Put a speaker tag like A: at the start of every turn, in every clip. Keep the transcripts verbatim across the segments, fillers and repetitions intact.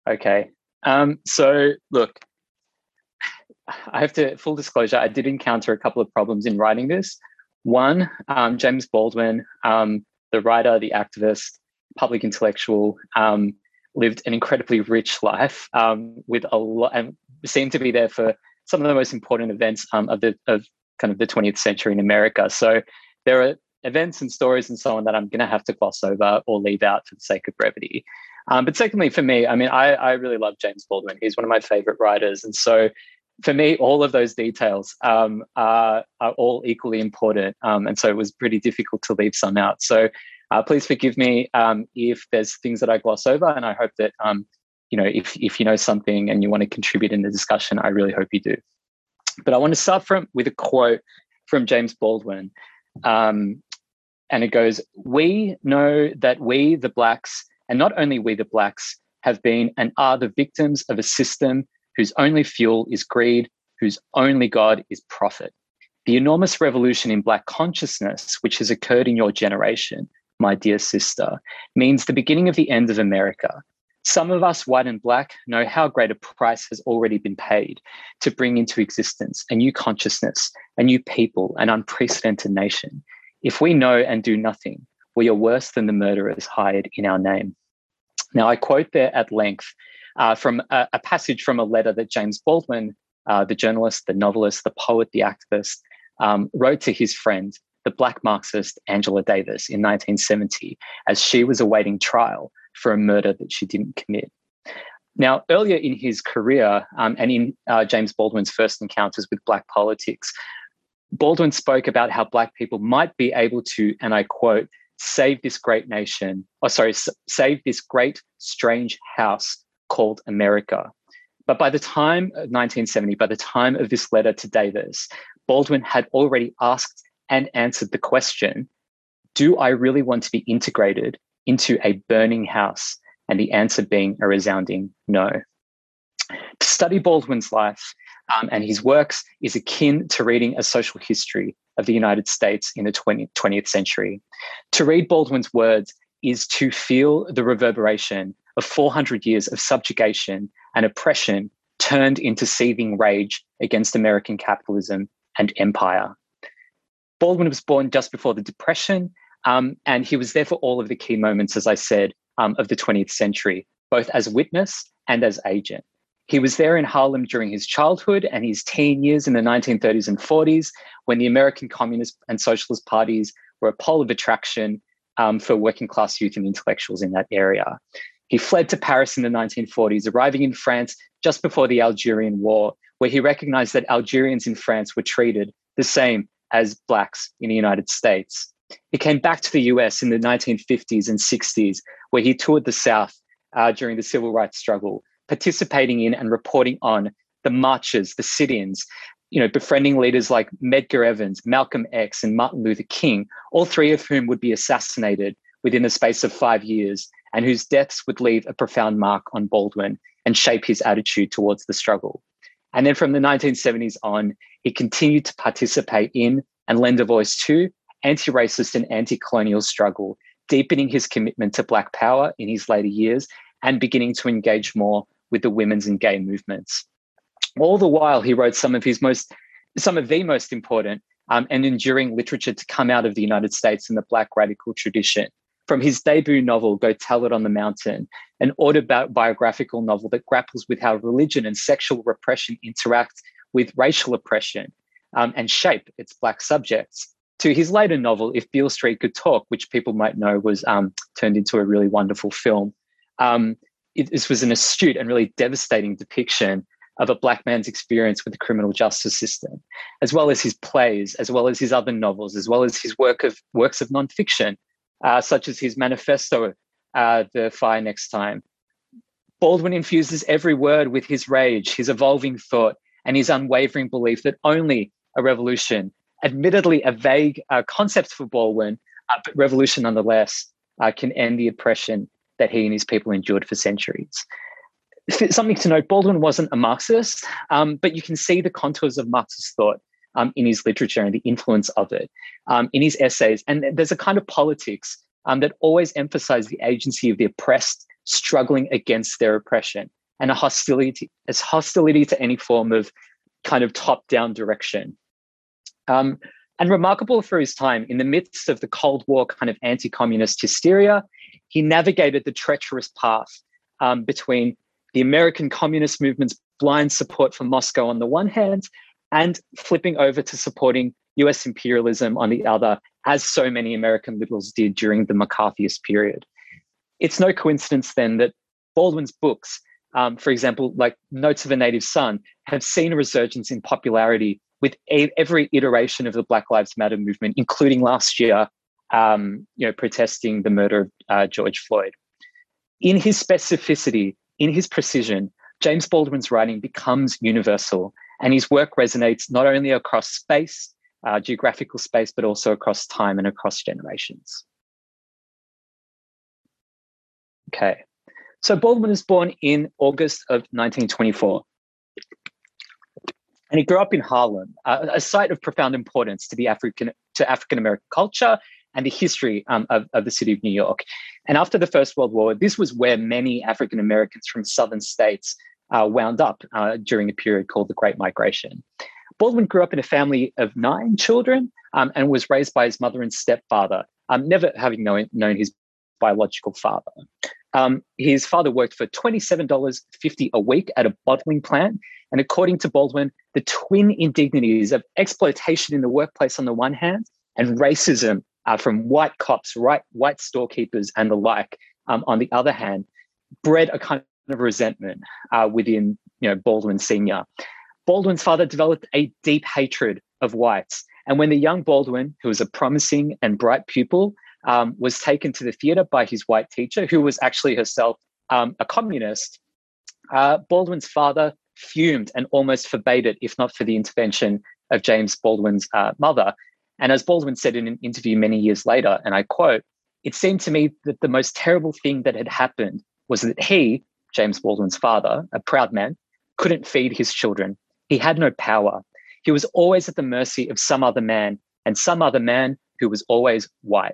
A: Okay. Um, so look, I have to, full disclosure, I did encounter a couple of problems in writing this. One, um, James Baldwin, um, the writer, the activist, public intellectual, um, lived an incredibly rich life um, with a lot, and seemed to be there for some of the most important events um, of the of kind of the twentieth century in America. So there are events and stories and so on that I'm going to have to gloss over or leave out for the sake of brevity. Um, but secondly, for me, I mean, I, I really love James Baldwin. He's one of my favorite writers. And so for me, all of those details um, are, are all equally important. Um, and so it was pretty difficult to leave some out. So uh, please forgive me um, if there's things that I gloss over. And I hope that, um, you know, if, if you know something and you want to contribute in the discussion, I really hope you do. But I want to start from with a quote from James Baldwin. Um, and it goes, "We know that we, the Blacks, and not only we, the Blacks, have been and are the victims of a system whose only fuel is greed, whose only God is profit. The enormous revolution in Black consciousness, which has occurred in your generation, my dear sister, means the beginning of the end of America. Some of us, white and Black, know how great a price has already been paid to bring into existence a new consciousness, a new people, an unprecedented nation. If we know and do nothing, we are worse than the murderers hired in our name." Now, I quote there at length uh, from a, a passage from a letter that James Baldwin, uh, the journalist, the novelist, the poet, the activist, um, wrote to his friend, the Black Marxist Angela Davis, in nineteen seventy, as she was awaiting trial for a murder that she didn't commit. Now, earlier in his career um, and in uh, James Baldwin's first encounters with Black politics, Baldwin spoke about how Black people might be able to, and I quote, save this great nation, or sorry, save this great, strange house called America. But by the time of nineteen seventy, by the time of this letter to Davis, Baldwin had already asked and answered the question, do I really want to be integrated into a burning house? And the answer being a resounding no. To study Baldwin's life um, and his works is akin to reading a social history of the United States in the twentieth century. To read Baldwin's words is to feel the reverberation of four hundred years of subjugation and oppression turned into seething rage against American capitalism and empire. Baldwin was born just before the Depression, um, and he was there for all of the key moments, as I said, um, of the twentieth century, both as witness and as agent. He was there in Harlem during his childhood and his teen years in the nineteen thirties and forties, when the American Communist and Socialist parties were a pole of attraction um, for working class youth and intellectuals in that area. He fled to Paris in the nineteen forties, arriving in France just before the Algerian War, where he recognized that Algerians in France were treated the same as Blacks in the United States. He came back to the U S in the nineteen fifties and sixties, where he toured the South uh, during the civil rights struggle, participating in and reporting on the marches, the sit-ins, you know, befriending leaders like Medgar Evers, Malcolm X, and Martin Luther King, all three of whom would be assassinated within the space of five years, and whose deaths would leave a profound mark on Baldwin and shape his attitude towards the struggle. And then from the nineteen seventies on, he continued to participate in and lend a voice to anti-racist and anti-colonial struggle, deepening his commitment to Black power in his later years and beginning to engage more with the women's and gay movements. All the while, he wrote some of his most, some of the most important um, and enduring literature to come out of the United States in the Black radical tradition. From his debut novel, Go Tell It on the Mountain, an autobiographical novel that grapples with how religion and sexual repression interact with racial oppression um, and shape its Black subjects, to his later novel, If Beale Street Could Talk, which people might know was um, turned into a really wonderful film. Um, it, this was an astute and really devastating depiction of a Black man's experience with the criminal justice system, as well as his plays, as well as his other novels, as well as his work of works of nonfiction, uh, such as his manifesto, uh, The Fire Next Time. Baldwin infuses every word with his rage, his evolving thought, and his unwavering belief that only a revolution, admittedly a vague uh, concept for Baldwin, uh, but revolution nonetheless, uh, can end the oppression that he and his people endured for centuries. Something to note, Baldwin wasn't a Marxist, um, but you can see the contours of Marxist thought um, in his literature and the influence of it um, in his essays. And there's a kind of politics um, that always emphasize the agency of the oppressed struggling against their oppression. and a hostility, as hostility to any form of kind of top-down direction. Um, and remarkable for his time, in the midst of the Cold War kind of anti-communist hysteria, he navigated the treacherous path um, between the American communist movement's blind support for Moscow on the one hand, and flipping over to supporting U S imperialism on the other, as so many American liberals did during the McCarthyist period. It's no coincidence then that Baldwin's books, um, for example, like Notes of a Native Son, have seen a resurgence in popularity with a, every iteration of the Black Lives Matter movement, including last year, um, you know, protesting the murder of uh, George Floyd. In his specificity, in his precision, James Baldwin's writing becomes universal, and his work resonates not only across space, uh, geographical space, but also across time and across generations. Okay, so Baldwin was born in August of nineteen twenty-four. And he grew up in Harlem, uh, a site of profound importance to the African to African-American culture and the history um, of, of the city of New York. And after the First World War, this was where many African-Americans from southern states uh, wound up uh, during a period called the Great Migration. Baldwin grew up in a family of nine children um, and was raised by his mother and stepfather, um, never having known, known his biological father. Um, his father worked for twenty-seven dollars fifty a week at a bottling plant. And according to Baldwin, the twin indignities of exploitation in the workplace on the one hand and racism uh, from white cops, right, white storekeepers and the like um, on the other hand, bred a kind of resentment uh, within you know, Baldwin Senior Baldwin's father developed a deep hatred of whites. And when the young Baldwin, who was a promising and bright pupil, um, was taken to the theater by his white teacher, who was actually herself um, a communist, uh, Baldwin's father fumed and almost forbade it, if not for the intervention of James Baldwin's uh, mother. And as Baldwin said in an interview many years later, and I quote, "It seemed to me that the most terrible thing that had happened was that he, James Baldwin's father, a proud man, couldn't feed his children. He had no power. He was always at the mercy of some other man, and some other man who was always white."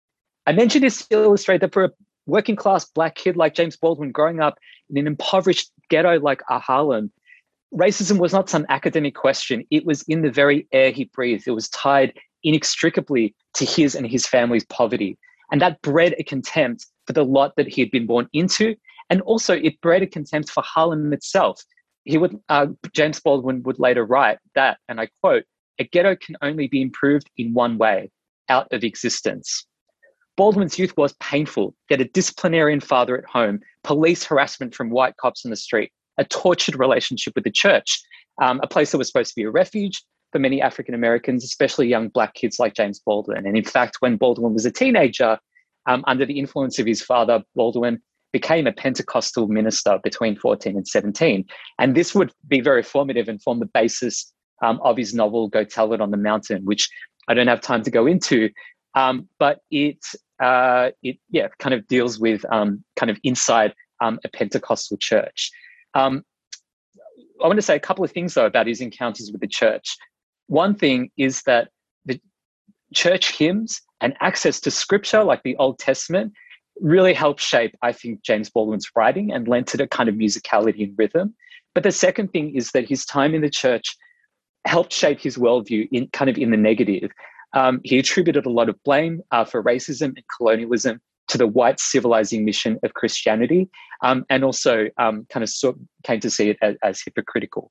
A: I mention this to illustrate that for a working class black kid like James Baldwin growing up in an impoverished ghetto like Harlem, racism was not some academic question. It was in the very air he breathed. It was tied inextricably to his and his family's poverty. And that bred a contempt for the lot that he had been born into. And also it bred a contempt for Harlem itself. He would, uh, James Baldwin would later write that, and I quote, "A ghetto can only be improved in one way, out of existence." Baldwin's youth was painful. He had a disciplinarian father at home, police harassment from white cops on the street, a tortured relationship with the church, um, a place that was supposed to be a refuge for many African Americans, especially young black kids like James Baldwin. And in fact, when Baldwin was a teenager, um, under the influence of his father, Baldwin became a Pentecostal minister between fourteen and seventeen. And this would be very formative and form the basis um, of his novel, Go Tell It on the Mountain, which I don't have time to go into, um, but it, uh, it yeah, kind of deals with um, kind of inside um, a Pentecostal church. Um, I want to say a couple of things, though, about his encounters with the church. One thing is that the church hymns and access to scripture, like the Old Testament, really helped shape, I think, James Baldwin's writing and lent it a kind of musicality and rhythm. But the second thing is that his time in the church helped shape his worldview in kind of in the negative. Um, he attributed a lot of blame uh, for racism and colonialism to the white civilizing mission of Christianity, um, and also um, kind of saw, came to see it as, as hypocritical.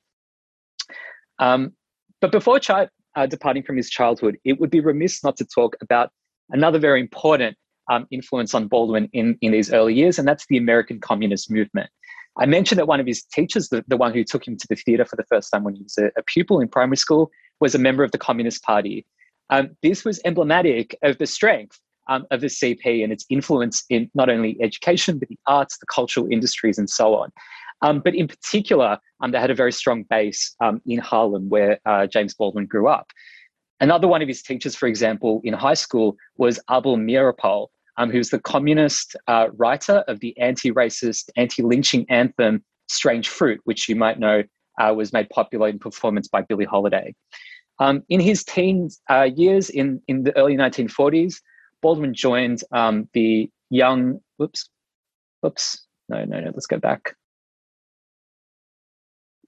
A: Um, but before chi- uh, departing from his childhood, it would be remiss not to talk about another very important um, influence on Baldwin in, in these early years, and that's the American Communist movement. I mentioned that one of his teachers, the, the one who took him to the theater for the first time when he was a, a pupil in primary school, was a member of the Communist Party. Um, this was emblematic of the strength um, of the C P and its influence in not only education, but the arts, the cultural industries, and so on. Um, but in particular, um, they had a very strong base um, in Harlem, where uh, James Baldwin grew up. Another one of his teachers, for example, in high school was Abel Meeropol, um, who's the communist uh, writer of the anti-racist, anti-lynching anthem, Strange Fruit, which you might know uh, was made popular in performance by Billie Holiday. Um, in his teen uh, years, in, in the early nineteen forties, Baldwin joined um, the young, whoops, whoops, no, no, no, let's go back.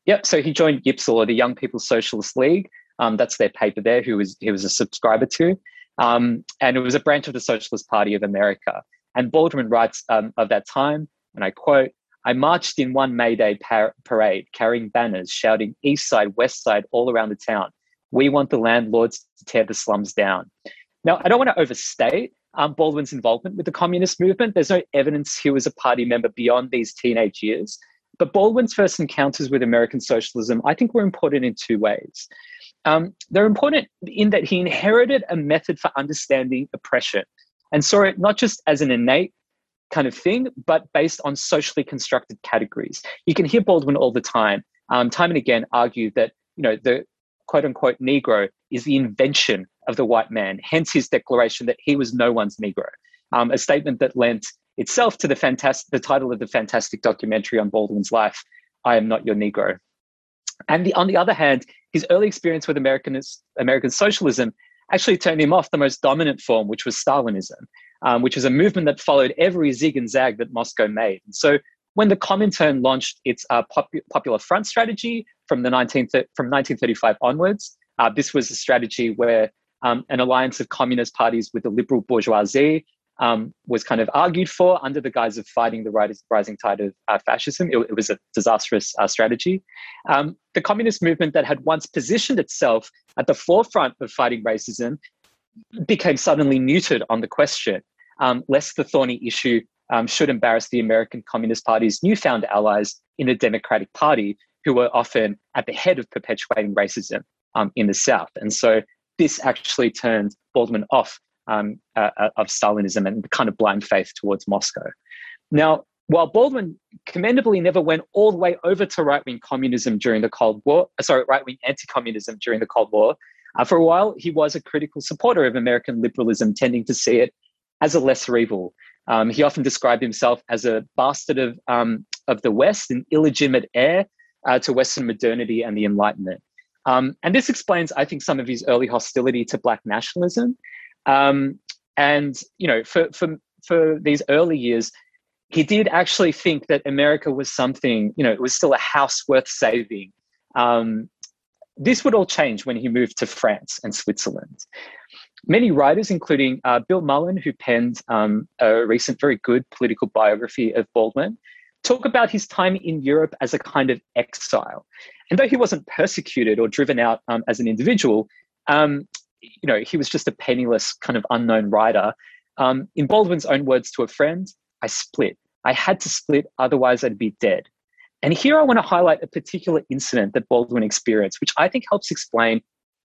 A: Yep. So he joined YPSL, or the Young People's Socialist League. Um, that's their paper there, who was, he was a subscriber to. Um, and it was a branch of the Socialist Party of America. And Baldwin writes um, of that time, and I quote, "I marched in one May Day par- parade, carrying banners, shouting east side, west side, all around the town. We want the landlords to tear the slums down." Now, I don't want to overstate um, Baldwin's involvement with the communist movement. There's no evidence he was a party member beyond these teenage years. But Baldwin's first encounters with American socialism, I think, were important in two ways. Um, they're important in that he inherited a method for understanding oppression and saw it not just as an innate kind of thing, but based on socially constructed categories. You can hear Baldwin all the time, um, time and again, argue that, you know, the quote unquote Negro is the invention of the white man, hence his declaration that he was no one's Negro, um, a statement that lent itself to the fantastic, the title of the fantastic documentary on Baldwin's life, "I Am Not Your Negro." And the, on the other hand, his early experience with American, American socialism actually turned him off the most dominant form, which was Stalinism, um, which was a movement that followed every zig and zag that Moscow made. And so when the Comintern launched its uh, pop- Popular Front strategy from the nineteen from nineteen thirty-five onwards, uh, this was a strategy where um, an alliance of communist parties with the liberal bourgeoisie um, was kind of argued for under the guise of fighting the rising tide of uh, fascism. It, it was a disastrous uh, strategy. Um, the communist movement that had once positioned itself at the forefront of fighting racism became suddenly neutered on the question, um, lest the thorny issue um, should embarrass the American Communist Party's newfound allies in the Democratic Party, who were often at the head of perpetuating racism um, in the South. And so this actually turned Baldwin off um, uh, of Stalinism and the kind of blind faith towards Moscow. Now, while Baldwin commendably never went all the way over to right-wing communism during the Cold War, sorry, right-wing anti-communism during the Cold War, uh, for a while he was a critical supporter of American liberalism, tending to see it as a lesser evil. Um, he often described himself as a bastard of, um, of the West, an illegitimate heir uh, to Western modernity and the Enlightenment. Um, and this explains, I think, some of his early hostility to Black nationalism. Um, and, you know, for, for, for these early years, he did actually think that America was something, you know, it was still a house worth saving. Um, this would all change when he moved to France and Switzerland. Many writers, including uh, Bill Mullen, who penned um, a recent very good political biography of Baldwin, talk about his time in Europe as a kind of exile. And though he wasn't persecuted or driven out um, as an individual, um, you know, he was just a penniless kind of unknown writer. Um, in Baldwin's own words to a friend, "I split. I had to split, otherwise I'd be dead." And here I want to highlight a particular incident that Baldwin experienced, which I think helps explain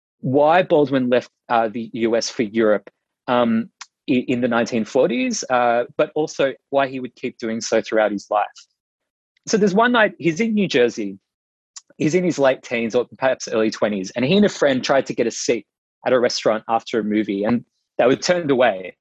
A: why Baldwin left uh, the U S for Europe um, in the nineteen forties, uh, but also why he would keep doing so throughout his life. So there's one night, he's in New Jersey, he's in his late teens or perhaps early twenties, and he and a friend tried to get a seat at a restaurant after a movie, and they were turned away.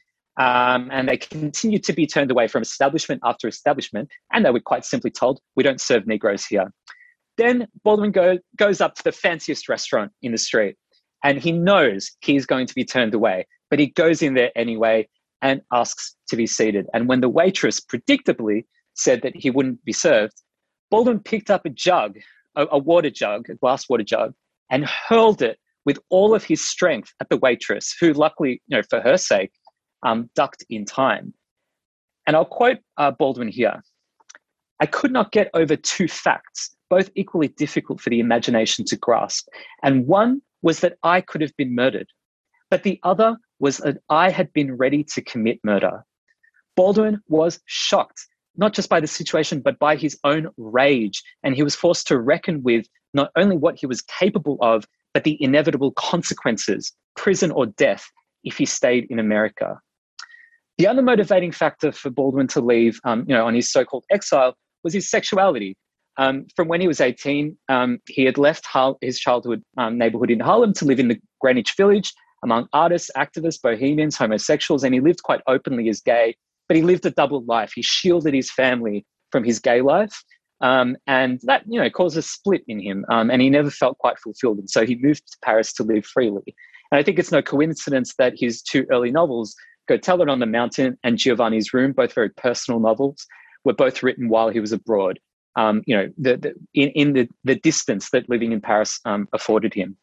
A: Um, and they continued to be turned away from establishment after establishment, and they were quite simply told, "We don't serve Negroes here." Then Baldwin go, goes up to the fanciest restaurant in the street, and he knows he's going to be turned away, but he goes in there anyway and asks to be seated. And when the waitress predictably said that he wouldn't be served, Baldwin picked up a jug, a, a water jug, a glass water jug, and hurled it with all of his strength at the waitress, who luckily, you know, for her sake, um, ducked in time. And I'll quote uh, Baldwin here. "I could not get over two facts, both equally difficult for the imagination to grasp. And one was that I could have been murdered, but the other was that I had been ready to commit murder." Baldwin was shocked, not just by the situation, but by his own rage. And he was forced to reckon with not only what he was capable of, but the inevitable consequences, prison or death, if he stayed in America. The other motivating factor for Baldwin to leave, um, you know, on his so-called exile was his sexuality. Um, from when he was eighteen, um, he had left Har- his childhood um, neighborhood in Harlem to live in the Greenwich Village among artists, activists, bohemians, homosexuals, and he lived quite openly as gay, but he lived a double life. He shielded his family from his gay life, um, and that, you know, caused a split in him, um, and he never felt quite fulfilled. And so he moved to Paris to live freely. And I think it's no coincidence that his two early novels, Go Tell It on the Mountain and Giovanni's Room, both very personal novels, were both written while he was abroad. um, you know, the, the, in, in the, the distance that living in Paris um, afforded him.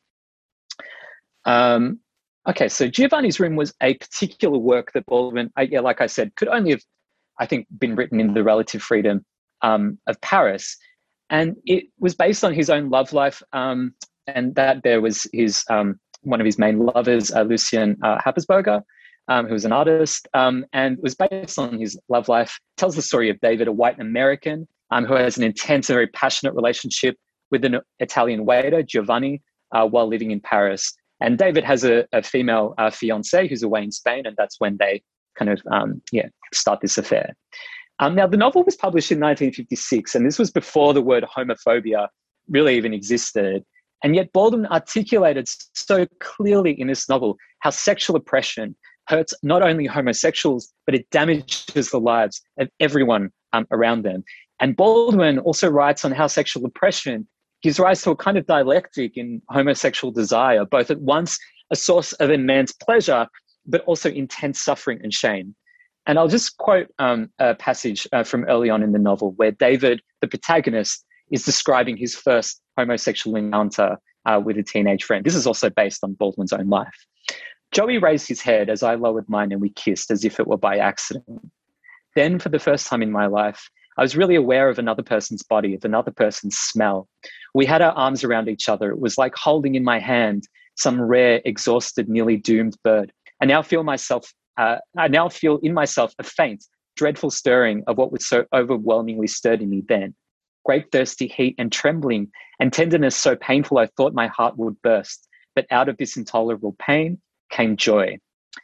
A: Um, okay, so Giovanni's Room was a particular work that Baldwin, I, yeah, like I said, could only have, I think, been written in the relative freedom um, of Paris. And it was based on his own love life, um, and that there was his um, one of his main lovers, uh, Lucien uh, Happersberger, um, who was an artist, um, and was based on his love life. It tells the story of David, a white American um, who has an intense and very passionate relationship with an Italian waiter, Giovanni, uh, while living in Paris. And David has a, a female uh, fiancée who's away in Spain, and that's when they kind of um, yeah start this affair. Um, now, the novel was published in nineteen fifty-six, and this was before the word homophobia really even existed. And yet Baldwin articulated so clearly in this novel how sexual oppression hurts not only homosexuals, but it damages the lives of everyone um, around them. And Baldwin also writes on how sexual oppression gives rise to a kind of dialectic in homosexual desire, both at once a source of immense pleasure, but also intense suffering and shame. And I'll just quote um, a passage uh, from early on in the novel where David, the protagonist, is describing his first homosexual encounter uh, with a teenage friend. This is also based on Baldwin's own life. Joey raised his head as I lowered mine and we kissed as if it were by accident. Then, for the first time in my life, I was really aware of another person's body, of another person's smell. We had our arms around each other. It was like holding in my hand some rare, exhausted, nearly doomed bird. I now feel myself, uh, I now feel in myself a faint, dreadful stirring of what was so overwhelmingly stirred in me then. Great thirsty heat and trembling and tenderness so painful I thought my heart would burst. But out of this intolerable pain came joy.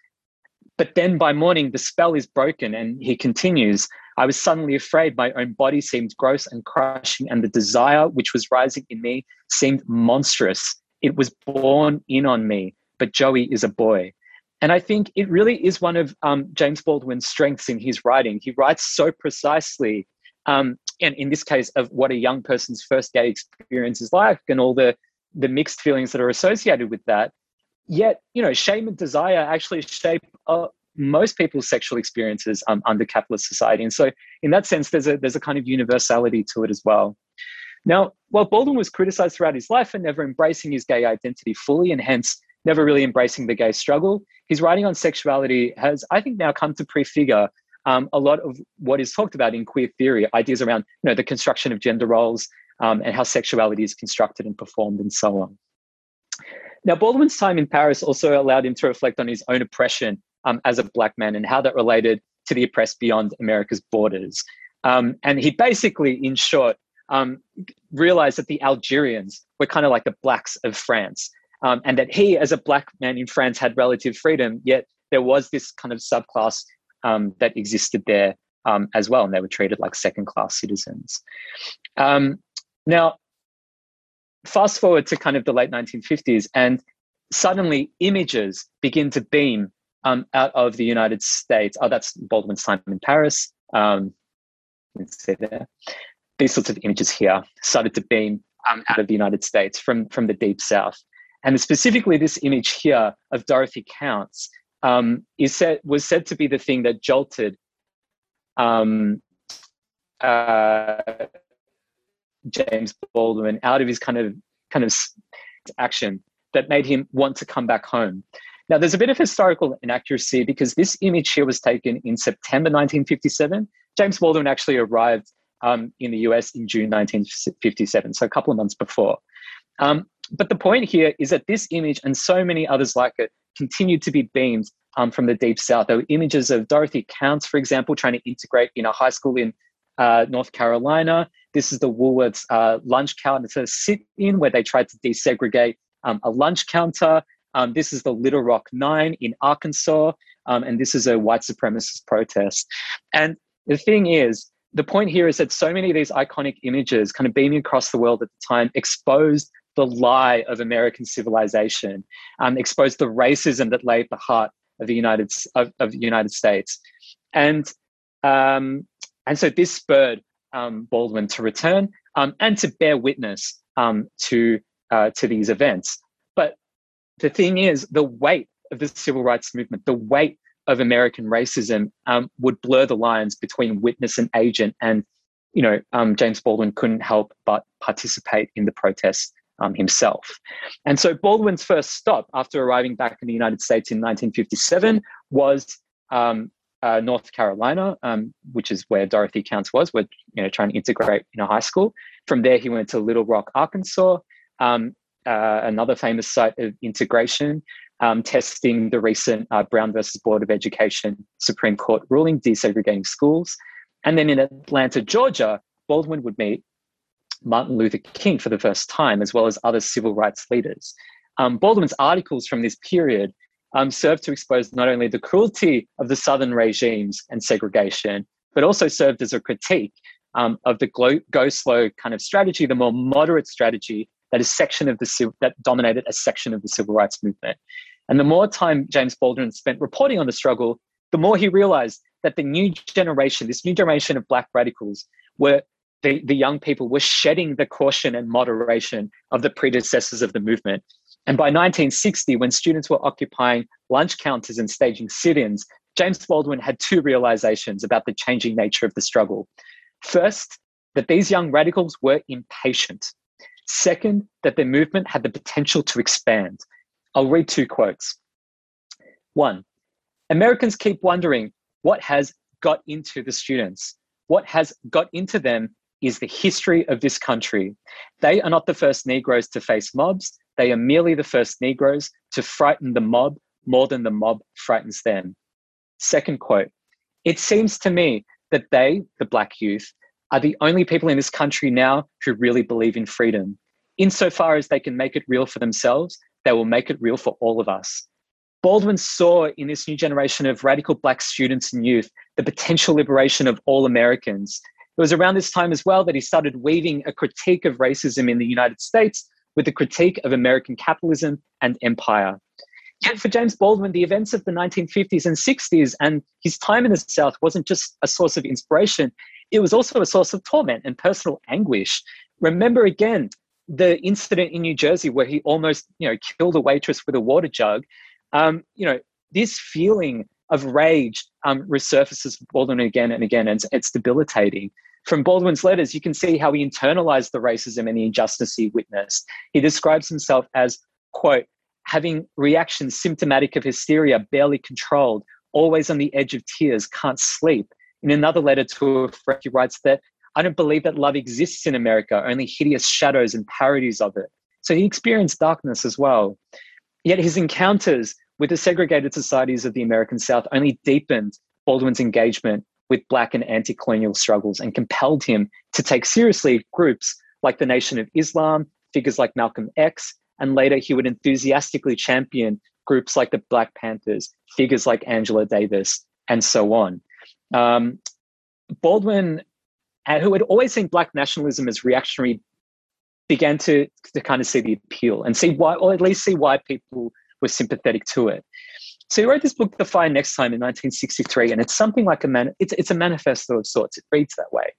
A: But then by morning, the spell is broken, and he continues, I was suddenly afraid. My own body seemed gross and crushing, and the desire which was rising in me seemed monstrous. It was born in on me, but Joey is a boy. And I think it really is one of um, James Baldwin's strengths in his writing. He writes so precisely, um, and in this case, of what a young person's first gay experience is like and all the, the mixed feelings that are associated with that. Yet, you know, shame and desire actually shape uh, most people's sexual experiences um, under capitalist society. And so in that sense, there's a, there's a kind of universality to it as well. Now, while Baldwin was criticized throughout his life for never embracing his gay identity fully and hence never really embracing the gay struggle, his writing on sexuality has, I think, now come to prefigure um, a lot of what is talked about in queer theory, ideas around, you know, the construction of gender roles um, and how sexuality is constructed and performed and so on. Now, Baldwin's time in Paris also allowed him to reflect on his own oppression um, as a Black man and how that related to the oppressed beyond America's borders. Um, and he basically, in short, um, realized that the Algerians were kind of like the Blacks of France, um, and that he, as a Black man in France, had relative freedom, yet there was this kind of subclass um, that existed there um, as well, and they were treated like second-class citizens. Um, now, fast forward to kind of the late nineteen fifties, and suddenly images begin to beam um, out of the United States. Oh, that's Baldwin's time in Paris. Um, let's see there. These sorts of images here started to beam um, out of the United States from, from the Deep South. And specifically this image here of Dorothy Counts um, is said, was said to be the thing that jolted um, uh, James Baldwin out of his kind of kind of action that made him want to come back home. Now, there's a bit of historical inaccuracy because this image here was taken in September nineteen fifty-seven. James Baldwin actually arrived um, in the U S in June nineteen fifty-seven, so a couple of months before. Um, but the point here is that this image and so many others like it continued to be beamed um, from the Deep South. There were images of Dorothy Counts, for example, trying to integrate in a high school in uh, North Carolina. This is the Woolworths uh, lunch counter sit-in where they tried to desegregate um, a lunch counter. Um, this is the Little Rock Nine in Arkansas, um, and this is a white supremacist protest. And the thing is, the point here is that so many of these iconic images kind of beaming across the world at the time exposed the lie of American civilization, um, exposed the racism that lay at the heart of the United, of, of the United States. And, um, and so this spurred um, Baldwin to return um, and to bear witness um, to, uh, to these events. But the thing is, the weight of the civil rights movement, the weight of American racism um, would blur the lines between witness and agent. And you know, um, James Baldwin couldn't help but participate in the protests um, himself. And so Baldwin's first stop after arriving back in the United States in nineteen fifty-seven was um, uh, North Carolina, um, which is where Dorothy Counts was, where, you know, trying to integrate in a high school. From there, he went to Little Rock, Arkansas, um, uh, another famous site of integration, um, testing the recent uh, Brown versus Board of Education Supreme Court ruling desegregating schools. And then in Atlanta, Georgia, Baldwin would meet Martin Luther King for the first time, as well as other civil rights leaders. Um, Baldwin's articles from this period um, served to expose not only the cruelty of the Southern regimes and segregation, but also served as a critique um, of the glo- go slow kind of strategy, the more moderate strategy that is section of the that dominated a section of the civil rights movement. And the more time James Baldwin spent reporting on the struggle, the more he realized that the new generation, this new generation of Black radicals, were the, the young people were shedding the caution and moderation of the predecessors of the movement. And by nineteen sixty, when students were occupying lunch counters and staging sit-ins, James Baldwin had two realizations about the changing nature of the struggle. First, that these young radicals were impatient. Second, that their movement had the potential to expand. I'll read two quotes. One, Americans keep wondering what has got into the students. What has got into them is the history of this country. They are not the first Negroes to face mobs. They are merely the first Negroes to frighten the mob more than the mob frightens them. Second quote, it seems to me that they, the Black youth, are the only people in this country now who really believe in freedom. Insofar as they can make it real for themselves, they will make it real for all of us. Baldwin saw in this new generation of radical Black students and youth the potential liberation of all Americans. It was around this time as well that he started weaving a critique of racism in the United States with a critique of American capitalism and empire. Yet for James Baldwin, the events of the nineteen fifties and sixties and his time in the South wasn't just a source of inspiration, it was also a source of torment and personal anguish. Remember again, the incident in New Jersey where he almost, you know, killed a waitress with a water jug. Um, you know, this feeling of rage um, resurfaces for Baldwin again and again, and it's, it's debilitating. From Baldwin's letters, you can see how he internalized the racism and the injustice he witnessed. He describes himself as, quote, having reactions symptomatic of hysteria, barely controlled, always on the edge of tears, can't sleep. In another letter to a friend, he writes that, I don't believe that love exists in America, only hideous shadows and parodies of it. So he experienced darkness as well. Yet his encounters with the segregated societies of the American South only deepened Baldwin's engagement with Black and anti-colonial struggles and compelled him to take seriously groups like the Nation of Islam, figures like Malcolm X, and later he would enthusiastically champion groups like the Black Panthers, figures like Angela Davis, and so on. Um, Baldwin, who had always seen Black nationalism as reactionary, began to, to kind of see the appeal and see why, or at least see why people were sympathetic to it. So he wrote this book, The Fire Next Time, in nineteen sixty-three, and it's something like a man, it's, it's a manifesto of sorts. It reads that way.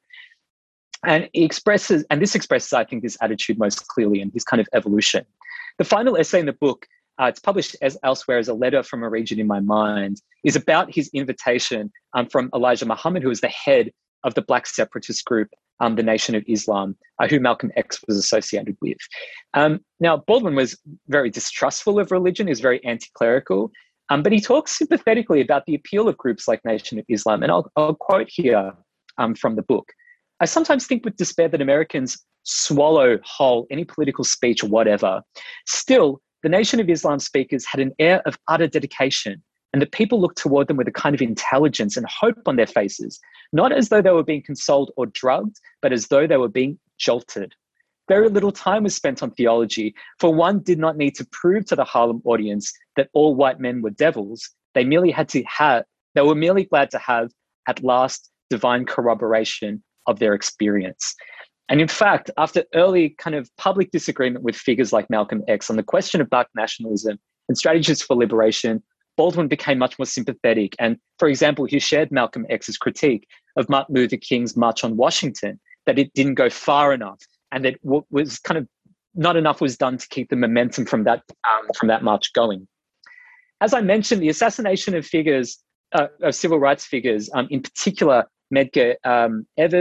A: And he expresses, and this expresses, I think, this attitude most clearly in his kind of evolution. The final essay in the book, uh, it's published as elsewhere as a letter from a region in my mind, is about his invitation um, from Elijah Muhammad, who is the head of the Black separatist group, um, the Nation of Islam, uh, who Malcolm X was associated with. Um, now, Baldwin was very distrustful of religion, he was very anti-clerical, um, but he talks sympathetically about the appeal of groups like Nation of Islam. And I'll, I'll quote here um, from the book. I sometimes think with despair that Americans swallow whole any political speech or whatever. Still, the Nation of Islam speakers had an air of utter dedication, and the people looked toward them with a kind of intelligence and hope on their faces, not as though they were being consoled or drugged, but as though they were being jolted. Very little time was spent on theology, for one did not need to prove to the Harlem audience that all white men were devils. They merely had to have, they were merely glad to have, at last, divine corroboration of their experience. And in fact, after early kind of public disagreement with figures like Malcolm X on the question of Black nationalism and strategies for liberation, Baldwin became much more sympathetic. And for example, he shared Malcolm X's critique of Martin Luther King's March on Washington, that it didn't go far enough and that what was kind of not enough was done to keep the momentum from that, um, from that march going. As I mentioned, the assassination of figures, uh, of civil rights figures, um, in particular, Medgar um, Evers,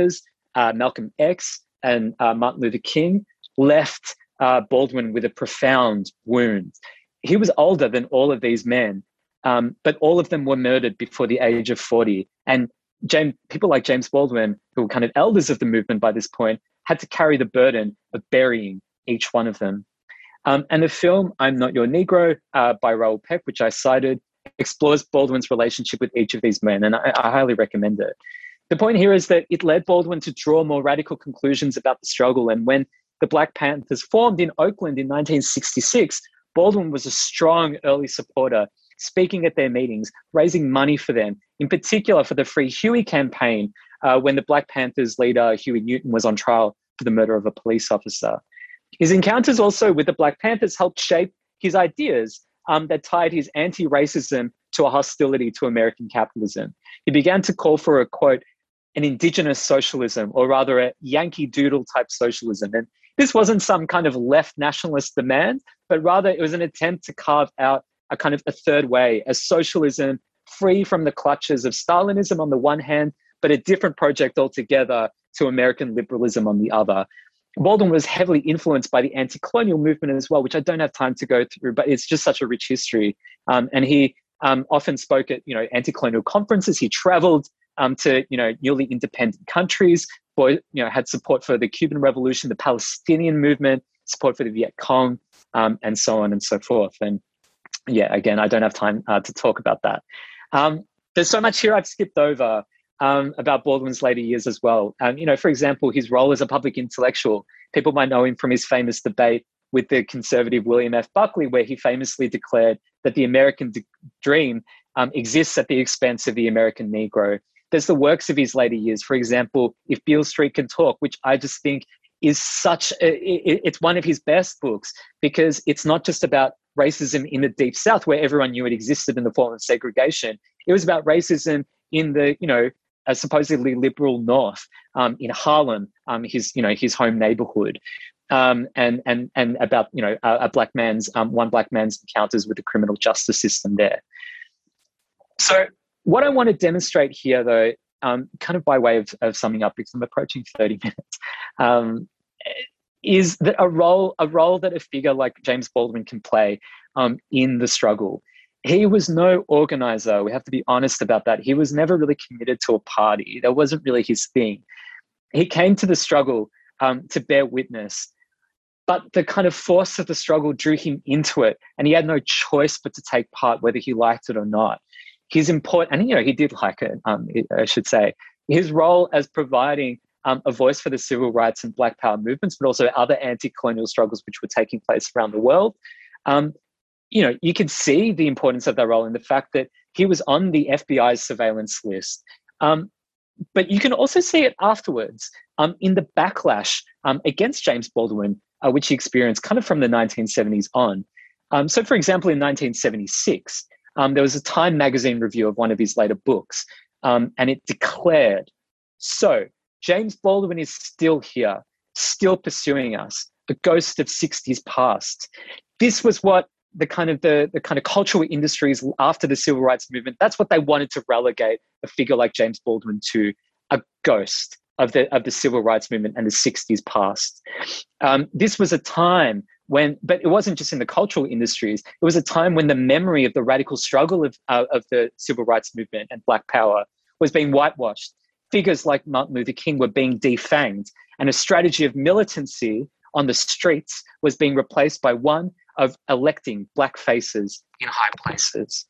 A: uh, Malcolm X and uh, Martin Luther King left uh, Baldwin with a profound wound. He was older than all of these men, um, but all of them were murdered before the age of forty. And James, people like James Baldwin, who were kind of elders of the movement by this point, had to carry the burden of burying each one of them. Um, and the film I'm Not Your Negro uh, by Raoul Peck, which I cited, explores Baldwin's relationship with each of these men, and I, I highly recommend it. The point here is that it led Baldwin to draw more radical conclusions about the struggle. And when the Black Panthers formed in Oakland in nineteen sixty-six, Baldwin was a strong early supporter, speaking at their meetings, raising money for them, in particular for the Free Huey campaign, uh, when the Black Panthers leader, Huey Newton, was on trial for the murder of a police officer. His encounters also with the Black Panthers helped shape his ideas um, that tied his anti-racism to a hostility to American capitalism. He began to call for a, quote, an indigenous socialism, or rather a Yankee Doodle type socialism. And this wasn't some kind of left nationalist demand, but rather it was an attempt to carve out a kind of a third way, a socialism free from the clutches of Stalinism on the one hand, but a different project altogether to American liberalism on the other. Baldwin was heavily influenced by the anti-colonial movement as well, which I don't have time to go through, but it's just such a rich history. Um, and he um, often spoke at, you know, anti-colonial conferences. He traveled um, to, you know, newly independent countries, for, you know, had support for the Cuban Revolution, the Palestinian movement, support for the Viet Cong, um, and so on and so forth. And yeah, again, I don't have time uh, to talk about that. Um, there's so much here I've skipped over. Um, about Baldwin's later years as well. Um, you know, for example, his role as a public intellectual. People might know him from his famous debate with the conservative William F. Buckley, where he famously declared that the American d- dream um, exists at the expense of the American Negro. There's the works of his later years. For example, If Beale Street Can Talk, which I just think is such, a, it, it's one of his best books, because it's not just about racism in the Deep South, where everyone knew it existed in the form of segregation. It was about racism in the, you know, a supposedly liberal North, um, in Harlem, um, his, you know, his home neighborhood, um, and and and about, you know, a, a black man's um, one black man's encounters with the criminal justice system there. So what I want to demonstrate here, though, um, kind of by way of, of summing up, because I'm approaching thirty minutes, um, is that a role a role that a figure like James Baldwin can play um, in the struggle. He was no organizer. We have to be honest about that. He was never really committed to a party. That wasn't really his thing. He came to the struggle um, to bear witness, but the kind of force of the struggle drew him into it, and he had no choice but to take part, whether he liked it or not. His important, and you know, he did like it, um, I should say. His role as providing um, a voice for the civil rights and Black Power movements, but also other anti-colonial struggles which were taking place around the world. Um, You know, you can see the importance of that role in the fact that he was on the F B I's surveillance list. Um, but you can also see it afterwards um, in the backlash um, against James Baldwin, uh, which he experienced kind of from the nineteen seventies on. Um, so, for example, in nineteen seventy-six, um, there was a Time magazine review of one of his later books, um, and it declared, so James Baldwin is still here, still pursuing us, the ghost of sixties past. This was what the kind of the, the kind of cultural industries after the civil rights movement, that's what they wanted to relegate a figure like James Baldwin to, a ghost of the of the civil rights movement and the sixties past. Um, this was a time when, but it wasn't just in the cultural industries, it was a time when the memory of the radical struggle of, uh, of the civil rights movement and Black Power was being whitewashed. Figures like Martin Luther King were being defanged, and a strategy of militancy on the streets was being replaced by one of electing black faces in high places.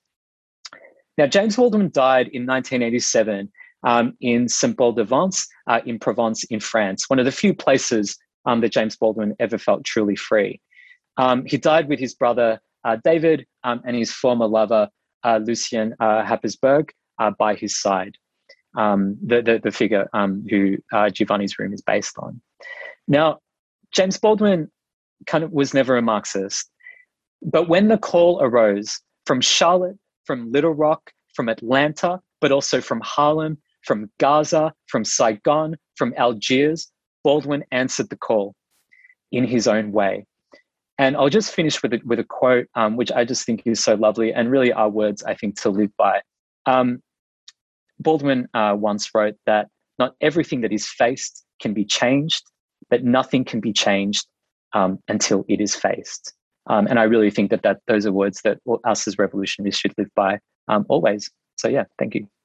A: Now, James Baldwin died in nineteen eighty-seven um, in Saint-Paul-de-Vence uh, in Provence in France, one of the few places um, that James Baldwin ever felt truly free. Um, he died with his brother uh, David um, and his former lover uh, Lucien uh, Happersburg uh, by his side, um, the, the, the figure um, who uh, Giovanni's Room is based on. Now, James Baldwin kind of was never a Marxist. But when the call arose from Charlotte, from Little Rock, from Atlanta, but also from Harlem, from Gaza, from Saigon, from Algiers, Baldwin answered the call in his own way. And I'll just finish with a, with a quote, um, which I just think is so lovely and really are words, I think, to live by. Um, Baldwin uh, once wrote that not everything that is faced can be changed, but nothing can be changed um, until it is faced. Um, and I really think that, that those are words that us as revolutionaries should live by um, always. So yeah, thank you.